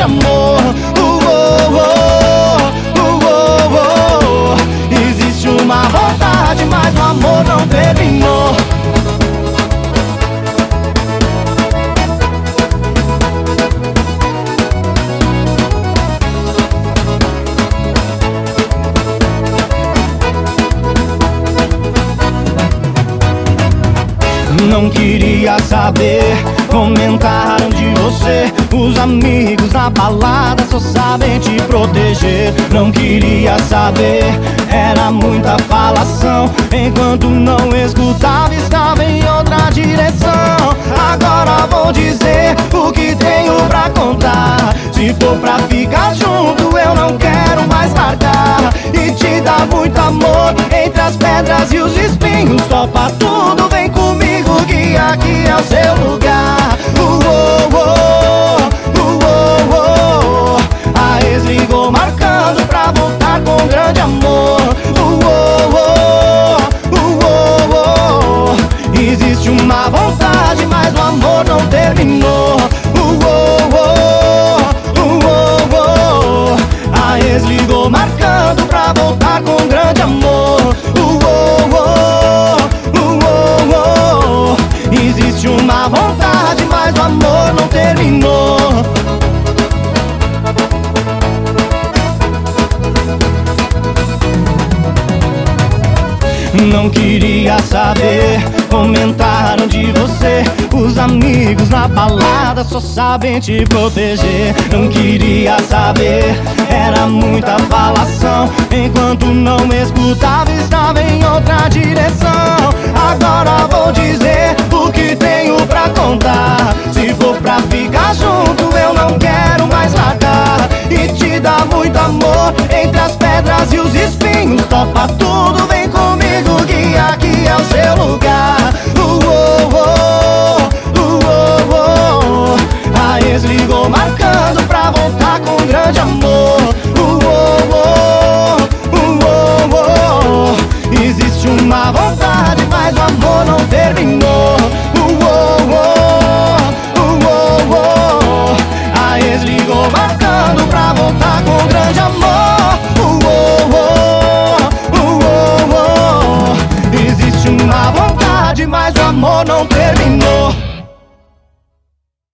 amor. Existe uma vontade, mas o amor não terminou. Não queria saber, comentaram de você. Os amigos na balada só sabem te proteger. Não queria saber, era muita falação. Enquanto não escutava, estava em outra direção. Agora vou dizer o que tenho pra contar. Se for pra ficar junto, eu não quero mais largar. E te dar muito amor entre as pedras e os espinhos. Topa tudo, vem comigo que aqui é o seu lugar. A ex ligou marcando pra voltar com grande amor. Existe uma vontade, mas o amor não terminou. A ex ligou marcando pra voltar com grande amor. Existe uma vontade, mas o amor não terminou. Não queria saber, comentaram de você. Os amigos na balada só sabem te proteger. Não queria saber, era muita falação. Enquanto não escutava, estava em outra direção. Agora vou dizer o que tenho pra contar.